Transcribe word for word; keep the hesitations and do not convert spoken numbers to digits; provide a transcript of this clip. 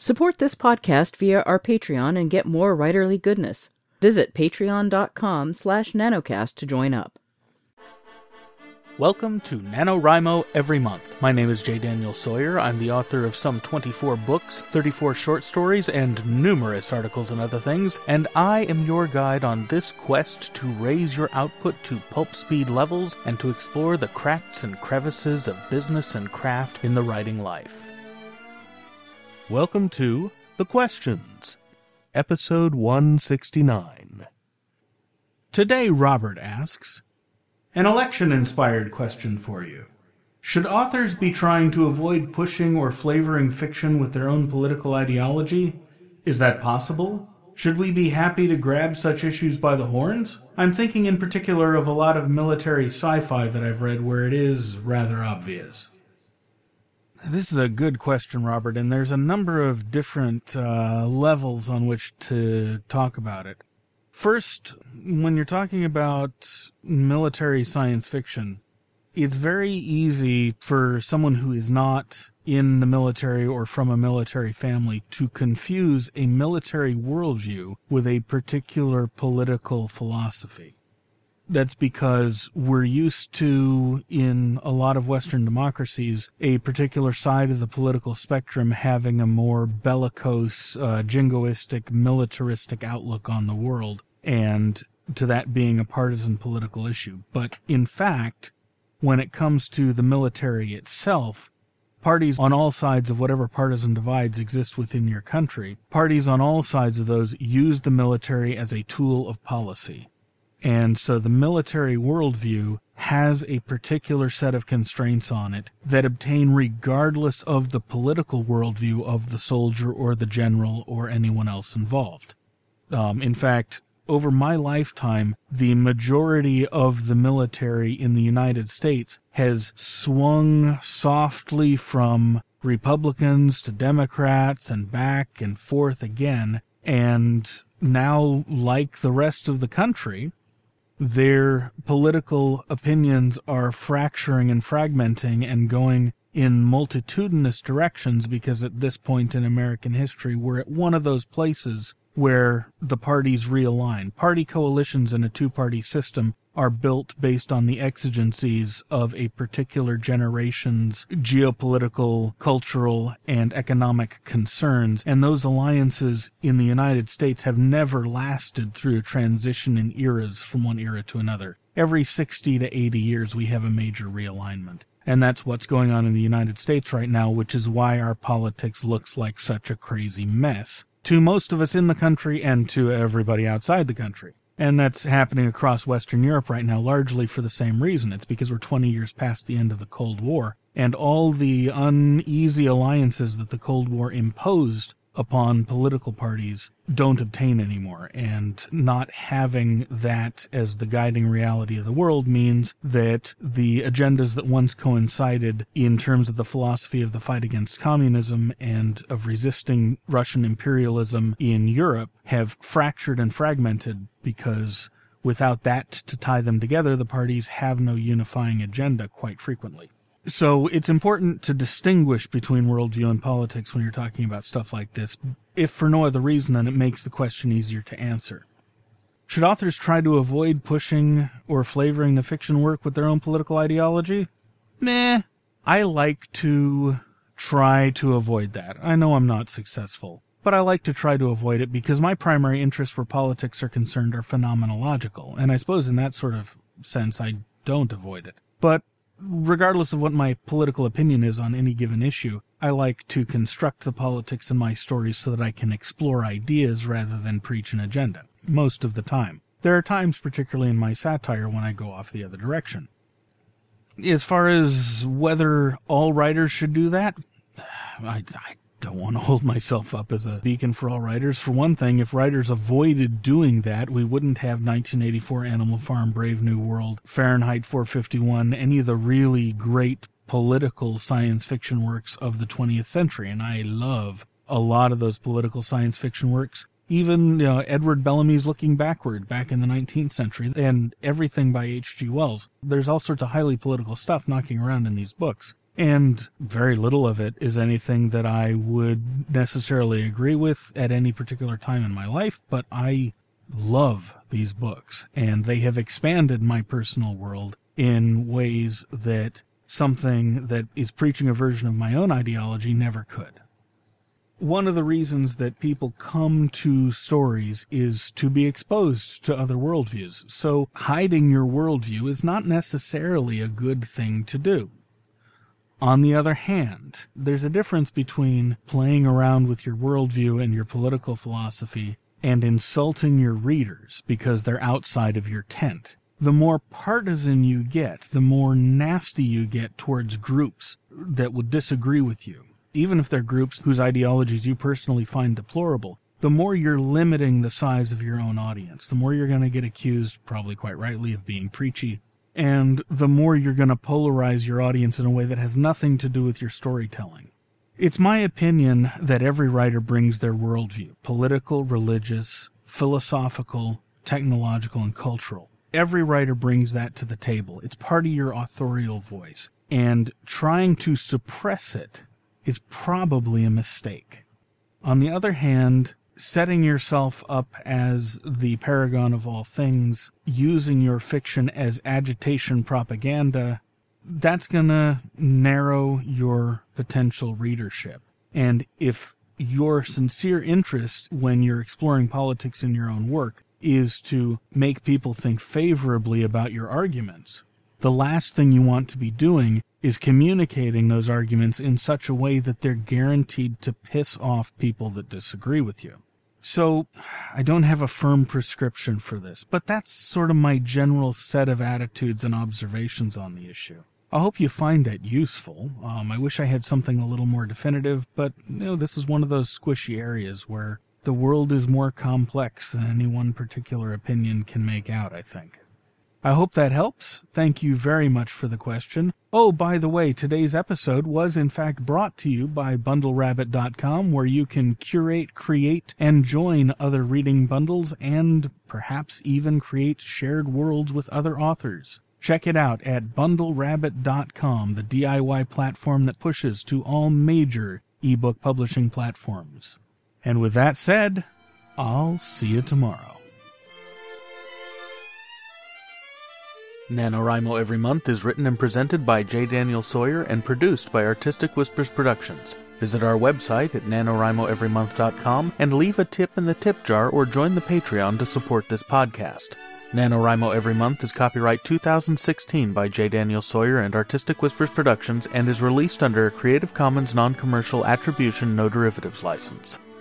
Support this podcast via our Patreon and get more writerly goodness. Visit patreon.com slash nanocast to join up. Welcome to NaNoWriMo Every Month. My name is J. Daniel Sawyer. I'm the author of some twenty-four books, thirty-four short stories, and numerous articles and other things, and I am your guide on this quest to raise your output to pulp speed levels and to explore the cracks and crevices of business and craft in the writing life. Welcome to The Questions, episode one sixty-nine. Today, Robert asks, an election-inspired question for you. Should authors be trying to avoid pushing or flavoring fiction with their own political ideology? Is that possible? Should we be happy to grab such issues by the horns? I'm thinking in particular of a lot of military sci-fi that I've read where it is rather obvious. This is a good question, Robert, and there's a number of different uh, levels on which to talk about it. First, when you're talking about military science fiction, it's very easy for someone who is not in the military or from a military family to confuse a military worldview with a particular political philosophy. That's because we're used to, in a lot of Western democracies, a particular side of the political spectrum having a more bellicose, uh, jingoistic, militaristic outlook on the world, and to that being a partisan political issue. But in fact, when it comes to the military itself, parties on all sides of whatever partisan divides exist within your country, parties on all sides of those use the military as a tool of policy. And so the military worldview has a particular set of constraints on it that obtain regardless of the political worldview of the soldier or the general or anyone else involved. Um, in fact, over my lifetime, the majority of the military in the United States has swung softly from Republicans to Democrats and back and forth again, and now, like the rest of the country, their political opinions are fracturing and fragmenting and going in multitudinous directions because at this point in American history, we're at one of those places where the parties realign. Party coalitions in a two-party system are built based on the exigencies of a particular generation's geopolitical, cultural, and economic concerns, and those alliances in the United States have never lasted through a transition in eras from one era to another. Every sixty to eighty years we have a major realignment. And that's what's going on in the United States right now, which is why our politics looks like such a crazy mess to most of us in the country and to everybody outside the country. And that's happening across Western Europe right now, largely for the same reason. It's because we're twenty years past the end of the Cold War, and all the uneasy alliances that the Cold War imposed upon political parties don't obtain anymore. And not having that as the guiding reality of the world means that the agendas that once coincided in terms of the philosophy of the fight against communism and of resisting Russian imperialism in Europe have fractured and fragmented, because without that to tie them together, the parties have no unifying agenda quite frequently. So it's important to distinguish between worldview and politics when you're talking about stuff like this, if for no other reason than it makes the question easier to answer. Should authors try to avoid pushing or flavoring the fiction work with their own political ideology? Meh. I like to try to avoid that. I know I'm not successful, but I like to try to avoid it because my primary interests where politics are concerned are phenomenological, and I suppose in that sort of sense I don't avoid it. But regardless of what my political opinion is on any given issue, I like to construct the politics in my stories so that I can explore ideas rather than preach an agenda, most of the time. There are times, particularly in my satire, when I go off the other direction. As far as whether all writers should do that, I, I don't want to hold myself up as a beacon for all writers. For one thing, if writers avoided doing that, we wouldn't have nineteen eighty-four, Animal Farm, Brave New World, Fahrenheit four fifty-one, any of the really great political science fiction works of the twentieth century. And I love a lot of those political science fiction works. Even you know, Edward Bellamy's Looking Backward back in the nineteenth century, and everything by H G Wells. There's all sorts of highly political stuff knocking around in these books. And very little of it is anything that I would necessarily agree with at any particular time in my life, but I love these books, and they have expanded my personal world in ways that something that is preaching a version of my own ideology never could. One of the reasons that people come to stories is to be exposed to other worldviews, so hiding your worldview is not necessarily a good thing to do. On the other hand, there's a difference between playing around with your worldview and your political philosophy and insulting your readers because they're outside of your tent. The more partisan you get, the more nasty you get towards groups that will disagree with you, even if they're groups whose ideologies you personally find deplorable. The more you're limiting the size of your own audience, the more you're going to get accused, probably quite rightly, of being preachy, and the more you're going to polarize your audience in a way that has nothing to do with your storytelling. It's my opinion that every writer brings their worldview, political, religious, philosophical, technological, and cultural. Every writer brings that to the table. It's part of your authorial voice, and trying to suppress it is probably a mistake. On the other hand, setting yourself up as the paragon of all things, using your fiction as agitation propaganda, that's going to narrow your potential readership. And if your sincere interest when you're exploring politics in your own work is to make people think favorably about your arguments, the last thing you want to be doing is communicating those arguments in such a way that they're guaranteed to piss off people that disagree with you. So, I don't have a firm prescription for this, but that's sort of my general set of attitudes and observations on the issue. I hope you find that useful. Um, I wish I had something a little more definitive, but you know, this is one of those squishy areas where the world is more complex than any one particular opinion can make out, I think. I hope that helps. Thank you very much for the question. Oh, by the way, today's episode was in fact brought to you by Bundle Rabbit dot com, where you can curate, create, and join other reading bundles and perhaps even create shared worlds with other authors. Check it out at Bundle Rabbit dot com, the D I Y platform that pushes to all major ebook publishing platforms. And with that said, I'll see you tomorrow. NaNoWriMo Every Month is written and presented by J. Daniel Sawyer and produced by Artistic Whispers Productions. Visit our website at Nano Wrimo Every Month dot com and leave a tip in the tip jar or join the Patreon to support this podcast. NaNoWriMo Every Month is copyright two thousand sixteen by J. Daniel Sawyer and Artistic Whispers Productions and is released under a Creative Commons Non-Commercial Attribution No Derivatives license.